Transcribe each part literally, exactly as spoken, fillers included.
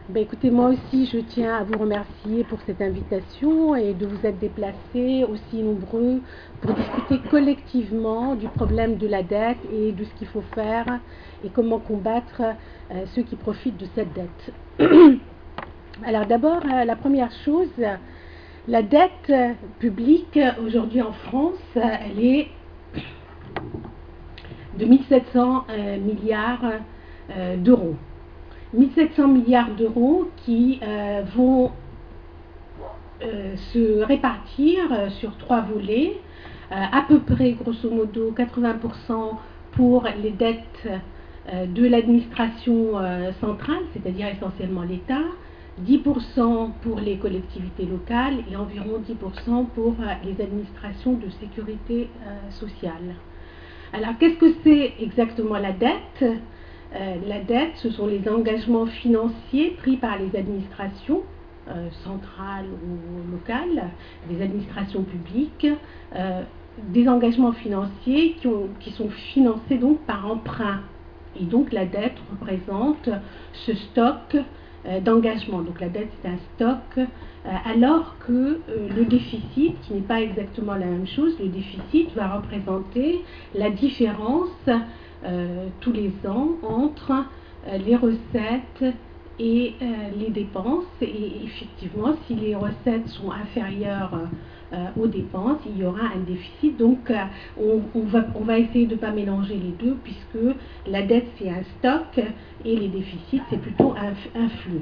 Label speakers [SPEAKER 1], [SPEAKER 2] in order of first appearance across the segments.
[SPEAKER 1] Ben écoutez, moi aussi je tiens à vous remercier pour cette invitation et de vous être déplacés aussi nombreux pour discuter collectivement du problème de la dette et de ce qu'il faut faire et comment combattre euh, ceux qui profitent de cette dette. Alors d'abord, euh, la première chose, la dette publique aujourd'hui en France, elle est de mille sept cents euh, milliards euh, d'euros. mille sept cents milliards d'euros qui euh, vont euh, se répartir euh, sur trois volets, euh, à peu près grosso modo quatre-vingts pour cent pour les dettes euh, de l'administration euh, centrale, c'est-à-dire essentiellement l'État, dix pour cent pour les collectivités locales et environ dix pour cent pour euh, les administrations de sécurité euh, sociale. Alors qu'est-ce que c'est exactement la dette ? Euh, la dette, ce sont les engagements financiers pris par les administrations euh, centrales ou locales, les administrations publiques, euh, des engagements financiers qui, ont, qui sont financés donc par emprunt. Et donc la dette représente ce stock euh, d'engagement. Donc la dette c'est un stock, euh, alors que euh, le déficit, qui n'est pas exactement la même chose, le déficit va représenter la différence Euh, tous les ans entre euh, les recettes et euh, les dépenses. Et effectivement, si les recettes sont inférieures euh, aux dépenses, il y aura un déficit. Donc, euh, on, on, va, on va essayer de ne pas mélanger les deux, puisque la dette, c'est un stock et les déficits, c'est plutôt un, un flux.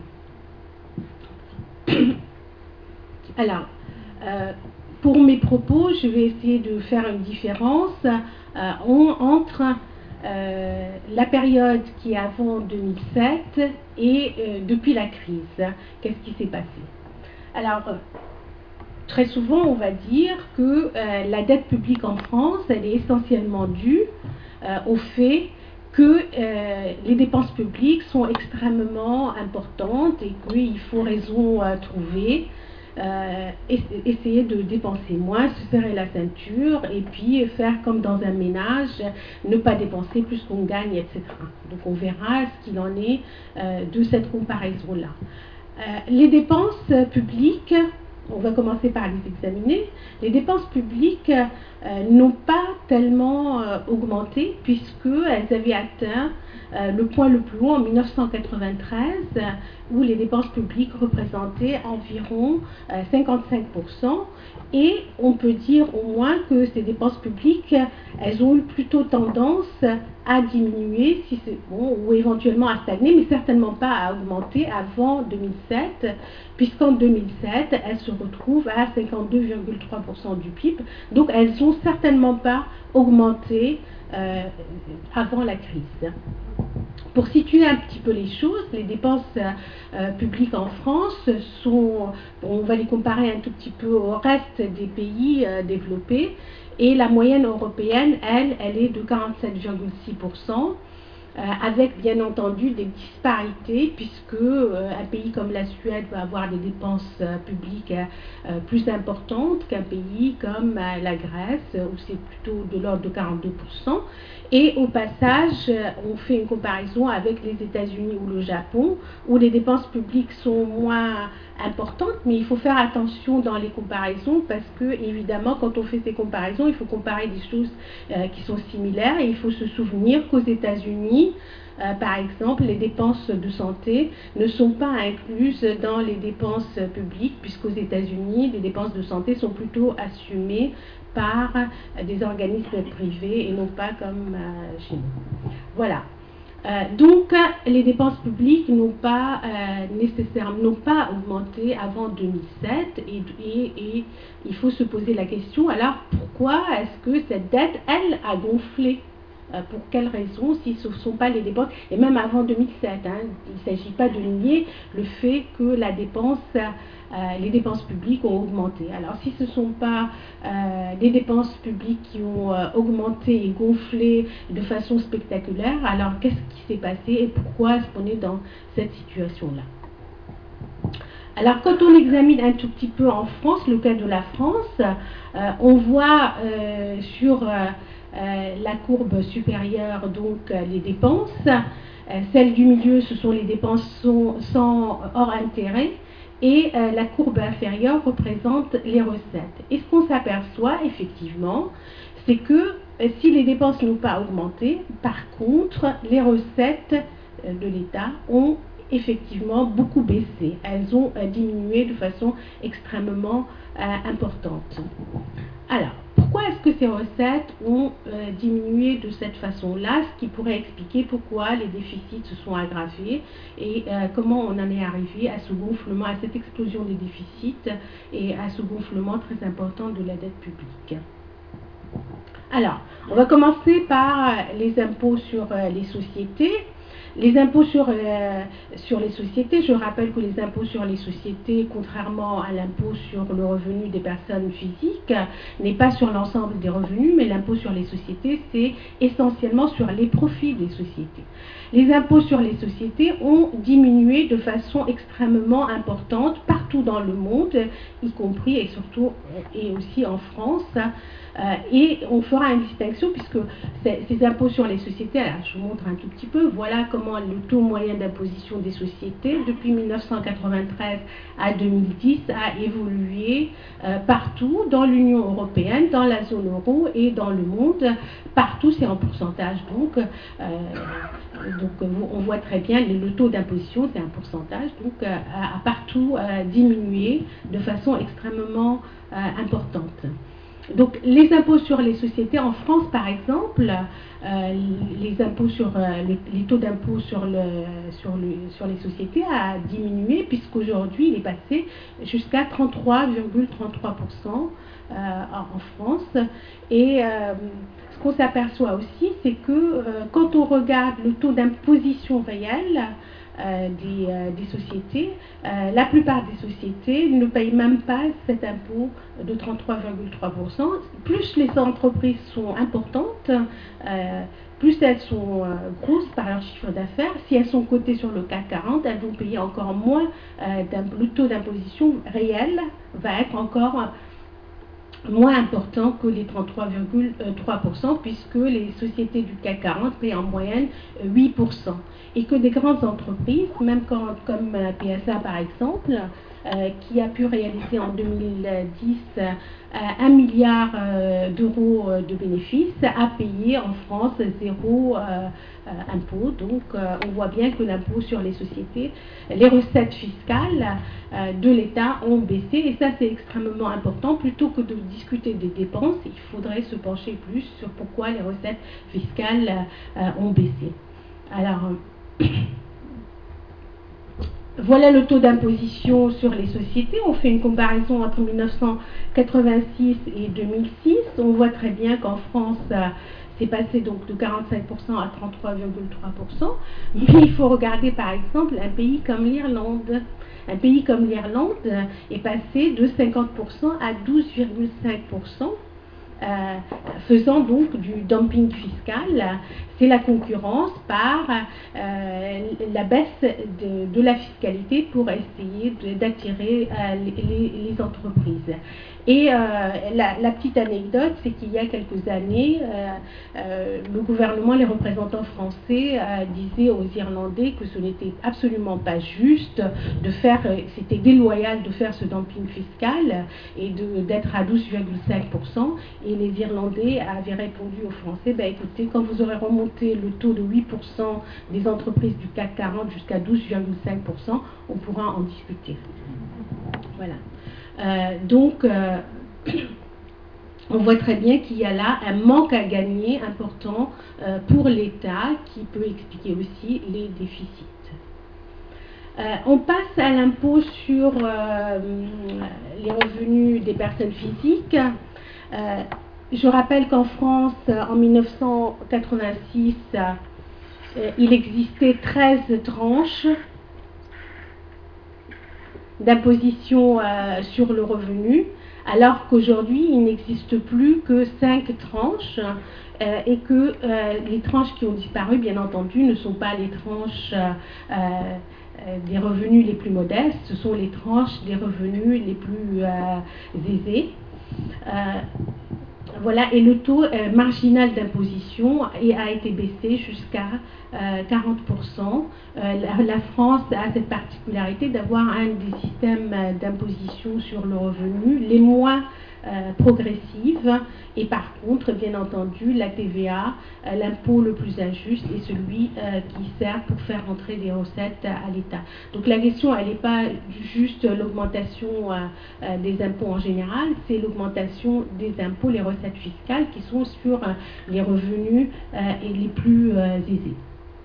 [SPEAKER 1] Alors, euh, pour mes propos, je vais essayer de faire une différence euh, on, entre Euh, la période qui est avant deux mille sept et euh, depuis la crise. Qu'est-ce qui s'est passé? Alors, euh, très souvent, on va dire que euh, la dette publique en France, elle est essentiellement due euh, au fait que euh, les dépenses publiques sont extrêmement importantes et qu'il faut raison euh, trouver. Euh, essayer de dépenser moins, se serrer la ceinture et puis faire comme dans un ménage, ne pas dépenser plus qu'on gagne, et cetera. Donc on verra ce qu'il en est euh, de cette comparaison-là. Euh, les dépenses publiques, on va commencer par les examiner. Les dépenses publiques euh, n'ont pas tellement euh, augmenté puisqu'elles avaient atteint euh, le point le plus haut en mille neuf cent quatre-vingt-treize où les dépenses publiques représentaient environ euh, cinquante-cinq pour cent et on peut dire au moins que ces dépenses publiques, elles ont eu plutôt tendance à diminuer si c'est bon, ou éventuellement à stagner, mais certainement pas à augmenter avant deux mille sept, puisqu'en deux mille sept, elles se retrouvent à cinquante-deux virgule trois pour cent du P I B, donc elles n'ont certainement pas augmenté euh, avant la crise. Pour situer un petit peu les choses, les dépenses euh, publiques en France sont, on va les comparer un tout petit peu au reste des pays euh, développés, et la moyenne européenne, elle, elle est de quarante-sept virgule six pour cent, euh, avec bien entendu des disparités, puisque euh, un pays comme la Suède va avoir des dépenses euh, publiques euh, plus importantes qu'un pays comme euh, la Grèce, où c'est plutôt de l'ordre de quarante-deux pour cent. Et au passage, on fait une comparaison avec les États-Unis ou le Japon, où les dépenses publiques sont moins importantes, mais il faut faire attention dans les comparaisons parce que, évidemment, quand on fait ces comparaisons, il faut comparer des choses euh, qui sont similaires et il faut se souvenir qu'aux États-Unis, euh, par exemple, les dépenses de santé ne sont pas incluses dans les dépenses publiques, puisqu'aux États-Unis, les dépenses de santé sont plutôt assumées par des organismes privés et non pas comme euh, chez nous. Voilà. Euh, donc, les dépenses publiques n'ont pas euh, nécessairement n'ont pas augmenté avant deux mille sept et, et, et il faut se poser la question, alors pourquoi est-ce que cette dette, elle, a gonflé? Euh, pour quelles raisons, si ce ne sont pas les dépenses, et même avant deux mille sept, hein, il ne s'agit pas de nier le fait que la dépense, euh, les dépenses publiques ont augmenté. Alors si ce ne sont pas euh, les dépenses publiques qui ont euh, augmenté et gonflé de façon spectaculaire, alors qu'est-ce qui s'est passé et pourquoi est-ce qu'on est dans cette situation-là? Alors quand on examine un tout petit peu en France, le cas de la France, euh, on voit euh, sur euh, Euh, la courbe supérieure, donc euh, les dépenses, Euh, celle du milieu, ce sont les dépenses sans, sans hors intérêt. Et euh, la courbe inférieure représente les recettes. Et ce qu'on s'aperçoit, effectivement, c'est que euh, si les dépenses n'ont pas augmenté, par contre, les recettes euh, de l'État ont effectivement beaucoup baissé. Elles ont euh, diminué de façon extrêmement euh, importante. Alors, pourquoi est-ce que ces recettes ont euh, diminué de cette façon-là, ce qui pourrait expliquer pourquoi les déficits se sont aggravés et euh, comment on en est arrivé à ce gonflement, à cette explosion des déficits et à ce gonflement très important de la dette publique. Alors, on va commencer par les impôts sur euh, les sociétés. Les impôts sur, euh, sur les sociétés, je rappelle que les impôts sur les sociétés, contrairement à l'impôt sur le revenu des personnes physiques, n'est pas sur l'ensemble des revenus, mais l'impôt sur les sociétés, c'est essentiellement sur les profits des sociétés. Les impôts sur les sociétés ont diminué de façon extrêmement importante partout dans le monde, y compris et surtout et aussi en France. Euh, et on fera une distinction puisque ces, ces impôts sur les sociétés, alors je vous montre un tout petit peu, voilà comment le taux moyen d'imposition des sociétés depuis mille neuf cent quatre-vingt-treize à deux mille dix a évolué euh, partout dans l'Union européenne, dans la zone euro et dans le monde. Partout c'est en pourcentage, donc, euh, donc on voit très bien le taux d'imposition, c'est un pourcentage, donc euh, a, a partout euh, diminué de façon extrêmement euh, importante. Donc, les impôts sur les sociétés en France, par exemple, euh, les impôts sur euh, les, les taux d'impôt sur, le, sur, le, sur les sociétés a diminué puisqu'aujourd'hui il est passé jusqu'à trente-trois virgule trente-trois pour cent euh, en France. Et euh, ce qu'on s'aperçoit aussi, c'est que euh, quand on regarde le taux d'imposition réel, Euh, des, euh, des sociétés, euh, la plupart des sociétés ne payent même pas cet impôt de trente-trois virgule trois pour cent. Plus les entreprises sont importantes, euh, plus elles sont euh, grosses par leur chiffre d'affaires. Si elles sont cotées sur le C A C quarante, elles vont payer encore moins. Euh, le taux d'imposition réel va être encore euh, moins important que les trente-trois virgule trois pour cent puisque les sociétés du C A C quarante paient en moyenne huit pour cent. Et que des grandes entreprises, même quand, comme P S A par exemple, euh, qui a pu réaliser en deux mille dix euh, un milliard euh, d'euros de bénéfices, a payé en France zéro euh, euh, impôt. Donc euh, on voit bien que l'impôt sur les sociétés, les recettes fiscales euh, de l'État ont baissé. Et ça c'est extrêmement important. Plutôt que de discuter des dépenses, il faudrait se pencher plus sur pourquoi les recettes fiscales euh, ont baissé. Alors, voilà le taux d'imposition sur les sociétés. On fait une comparaison entre mille neuf cent quatre-vingt-six et deux mille six. On voit très bien qu'en France, euh, c'est passé donc de quarante-cinq pour cent à trente-trois virgule trois pour cent. Mais il faut regarder par exemple un pays comme l'Irlande. Un pays comme l'Irlande est passé de cinquante pour cent à douze virgule cinq pour cent. Euh, faisant donc du dumping fiscal. C'est la concurrence par euh, la baisse de, de la fiscalité pour essayer d'attirer euh, les, les, les entreprises. Et euh, la, la petite anecdote, c'est qu'il y a quelques années, euh, euh, le gouvernement, les représentants français euh, disaient aux Irlandais que ce n'était absolument pas juste de faire, c'était déloyal de faire ce dumping fiscal et d'être à douze virgule cinq pour cent. Et les Irlandais avaient répondu aux Français, ben, écoutez, quand vous aurez remonté le taux de huit pour cent des entreprises du C A C quarante jusqu'à douze virgule cinq pour cent, on pourra en discuter. Voilà. Euh, donc, euh, on voit très bien qu'il y a là un manque à gagner important euh, pour l'État qui peut expliquer aussi les déficits. Euh, on passe à l'impôt sur euh, les revenus des personnes physiques. Euh, je rappelle qu'en France, en mille neuf cent quatre-vingt-six, euh, il existait treize tranches d'imposition euh, sur le revenu, alors qu'aujourd'hui, il n'existe plus que cinq tranches euh, et que euh, les tranches qui ont disparu, bien entendu, ne sont pas les tranches euh, euh, des revenus les plus modestes, ce sont les tranches des revenus les plus euh, aisés. Euh, voilà, et le taux euh, marginal d'imposition a été baissé jusqu'à euh, quarante pour cent. Euh, la, la France a cette particularité d'avoir un des systèmes euh, d'imposition sur le revenu les moins euh, progressives, et par contre, bien entendu, la T V A, euh, l'impôt le plus injuste, est celui euh, qui sert pour faire rentrer des recettes à l'État. Donc la question, elle n'est pas juste l'augmentation euh, euh, des impôts en général, c'est l'augmentation des impôts, les recettes fiscales qui sont sur euh, les revenus euh, et les plus euh, aisés.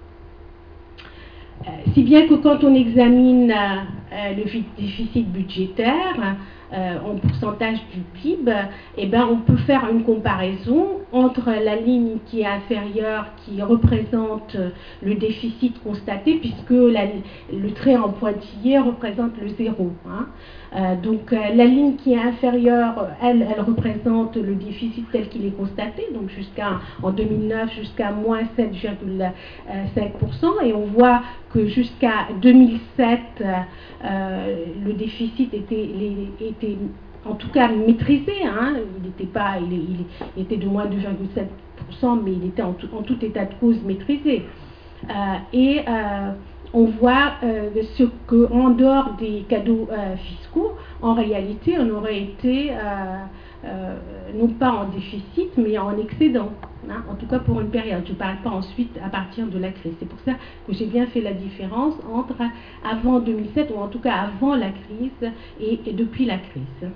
[SPEAKER 1] Euh, si bien que quand on examine euh, le déficit budgétaire euh, en pourcentage du P I B, eh ben, on peut faire une comparaison entre la ligne qui est inférieure, qui représente le déficit constaté, puisque la, le trait en pointillé représente le zéro. Hein. Euh, donc euh, la ligne qui est inférieure, elle, elle représente le déficit tel qu'il est constaté, donc jusqu'à en deux mille neuf jusqu'à moins sept virgule cinq pour cent, et on voit que jusqu'à deux mille sept, euh, le déficit était, était en tout cas maîtrisé, hein. Il n'était pas, il, il était de moins deux virgule sept pour cent, mais il était en tout, en tout état de cause maîtrisé. Euh, et euh, on voit euh, ce qu'en dehors des cadeaux euh, fiscaux, en réalité, on aurait été euh, euh, non pas en déficit, mais en excédent, hein, en tout cas pour une période. Je ne parle pas ensuite à partir de la crise. C'est pour ça que j'ai bien fait la différence entre avant deux mille sept, ou en tout cas avant la crise, et, et depuis la crise.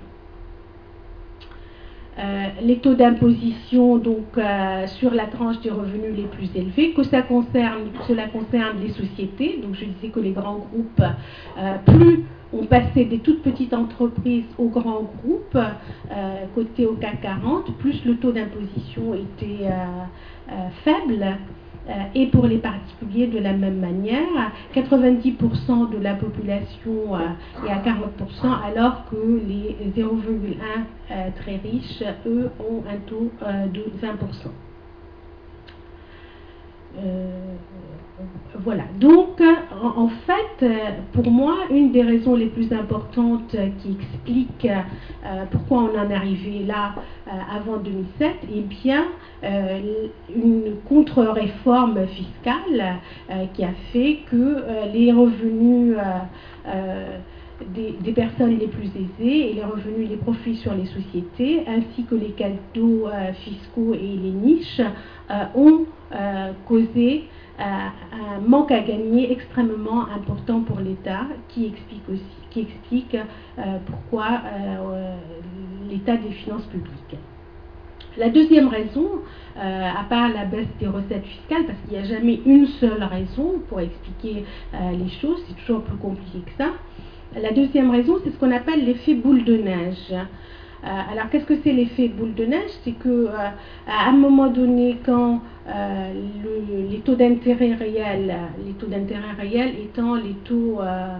[SPEAKER 1] Euh, les taux d'imposition donc euh, sur la tranche des revenus les plus élevés, que ça concerne, cela concerne les sociétés. Donc je disais que les grands groupes, euh, plus on passait des toutes petites entreprises aux grands groupes, euh, cotés au C A C quarante, plus le taux d'imposition était euh, euh, faible. Euh, et pour les particuliers de la même manière, quatre-vingt-dix pour cent de la population euh, est à quarante pour cent, alors que les zéro virgule un euh, très riches, eux, ont un taux euh, de vingt pour cent. Euh, voilà. Donc, en, en fait, pour moi, une des raisons les plus importantes qui explique euh, pourquoi on en est arrivé là euh, avant deux mille sept, eh bien, euh, une contre-réforme fiscale euh, qui a fait que euh, les revenus euh, euh, Des, des personnes les plus aisées et les revenus, les profits sur les sociétés, ainsi que les cadeaux euh, fiscaux et les niches, euh, ont euh, causé euh, un manque à gagner extrêmement important pour l'État, qui explique aussi, qui explique euh, pourquoi euh, l'état des finances publiques. La deuxième raison, euh, à part la baisse des recettes fiscales, parce qu'il n'y a jamais une seule raison pour expliquer euh, les choses, c'est toujours plus compliqué que ça. La deuxième raison, c'est ce qu'on appelle l'effet boule de neige. Euh, alors, qu'est-ce que c'est l'effet boule de neige? C'est que euh, à un moment donné, quand euh, le, les taux d'intérêt réels, les taux d'intérêt réels étant les taux euh,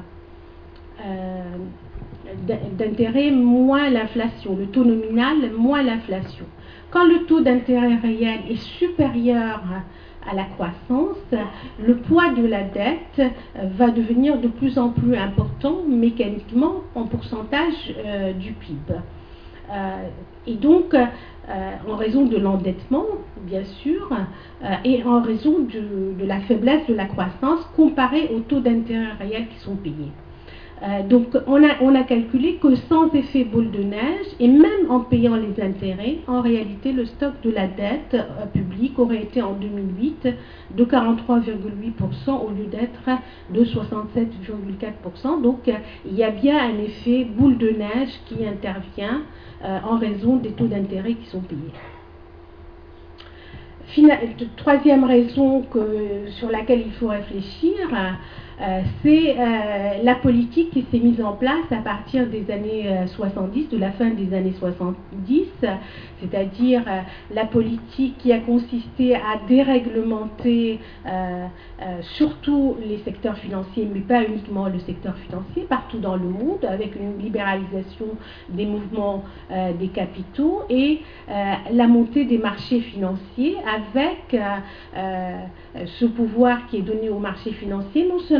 [SPEAKER 1] euh, d'intérêt moins l'inflation, le taux nominal moins l'inflation. Quand le taux d'intérêt réel est supérieur à la croissance, le poids de la dette va devenir de plus en plus important mécaniquement en pourcentage euh, du P I B. Euh, et donc, euh, en raison de l'endettement, bien sûr, euh, et en raison de, de la faiblesse de la croissance comparée aux taux d'intérêt réels qui sont payés. Euh, donc, on a, on a calculé que sans effet boule de neige, et même en payant les intérêts, en réalité, le stock de la dette euh, publique aurait été en deux mille huit de quarante-trois virgule huit pour cent au lieu d'être de soixante-sept virgule quatre pour cent. Donc, euh, il y a bien un effet boule de neige qui intervient euh, en raison des taux d'intérêt qui sont payés. Fina- troisième raison que, sur laquelle il faut réfléchir, euh, c'est euh, la politique qui s'est mise en place à partir des années euh, soixante-dix, de la fin des années soixante-dix, c'est-à-dire euh, la politique qui a consisté à déréglementer euh, euh, surtout les secteurs financiers, mais pas uniquement le secteur financier, partout dans le monde, avec une libéralisation des mouvements euh, des capitaux et euh, la montée des marchés financiers avec euh, euh, ce pouvoir qui est donné aux marchés financiers, non seulement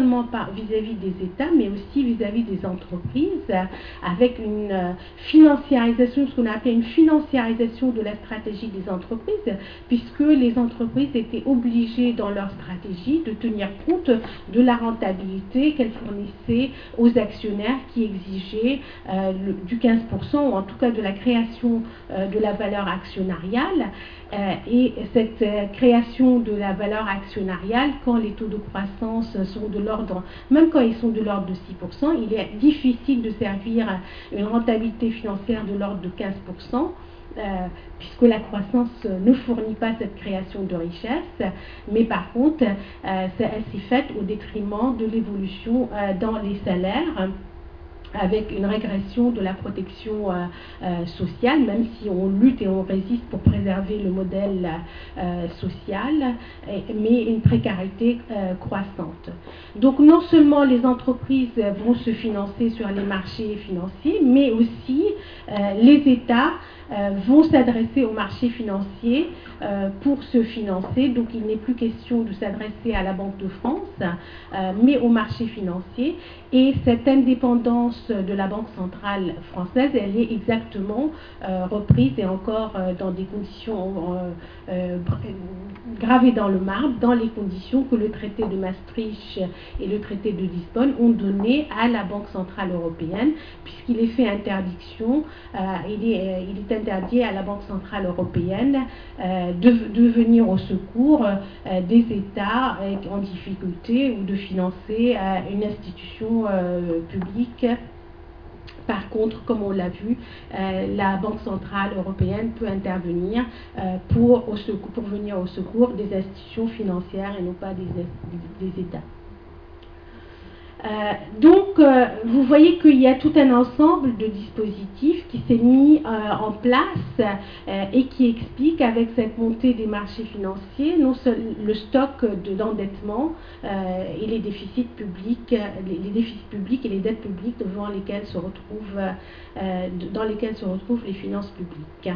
[SPEAKER 1] seulement vis-à-vis des États, mais aussi vis-à-vis des entreprises, avec une financiarisation, ce qu'on a appelé une financiarisation de la stratégie des entreprises, puisque les entreprises étaient obligées dans leur stratégie de tenir compte de la rentabilité qu'elles fournissaient aux actionnaires qui exigeaient euh, le, du quinze pour cent, ou en tout cas de la création euh, de la valeur actionnariale. Euh, et cette euh, création de la valeur actionnariale, quand les taux de croissance sont de l'ordre, même quand ils sont de l'ordre de six pour cent, il est difficile de servir une rentabilité financière de l'ordre de quinze pour cent, euh, puisque la croissance ne fournit pas cette création de richesse, mais par contre, euh, elle s'est faite au détriment de l'évolution euh, dans les salaires, avec une régression de la protection euh, euh, sociale, même si on lutte et on résiste pour préserver le modèle euh, social, et, mais une précarité euh, croissante. Donc non seulement les entreprises vont se financer sur les marchés financiers, mais aussi euh, les États euh, vont s'adresser aux marchés financiers euh, pour se financer. Donc il n'est plus question de s'adresser à la Banque de France, euh, mais aux marchés financiers. Et cette indépendance de la Banque centrale française, elle est exactement euh, reprise et encore euh, dans des conditions euh, euh, gravées dans le marbre, dans les conditions que le traité de Maastricht et le traité de Lisbonne ont donné à la Banque centrale européenne, puisqu'il est fait interdiction, euh, il, est, euh, il est interdit à la Banque centrale européenne euh, de, de venir au secours euh, des États euh, en difficulté ou de financer euh, une institution Euh, public. Par contre, comme on l'a vu, euh, la Banque centrale européenne peut intervenir euh, pour, au secours, pour venir au secours des institutions financières et non pas des, des États. Euh, donc, euh, vous voyez qu'il y a tout un ensemble de dispositifs qui s'est mis euh, en place euh, et qui explique, avec cette montée des marchés financiers, non seul le stock de, d'endettement euh, et les déficits publics, les, les déficits publics et les dettes publiques devant lesquelles se retrouvent, euh, dans lesquelles se retrouvent les finances publiques.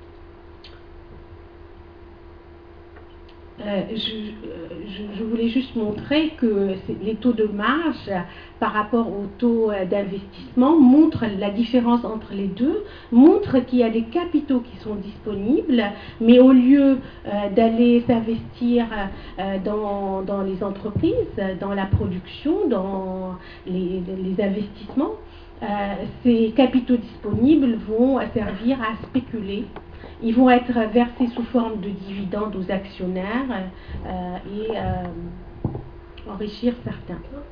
[SPEAKER 1] Euh, je, je, je voulais juste montrer que les taux de marge par rapport aux taux d'investissement montrent la différence entre les deux, montrent qu'il y a des capitaux qui sont disponibles, mais au lieu euh, d'aller s'investir euh, dans, dans les entreprises, dans la production, dans les, les investissements, euh, ces capitaux disponibles vont servir à spéculer. Ils vont être versés sous forme de dividendes aux actionnaires euh, et euh, enrichir certains.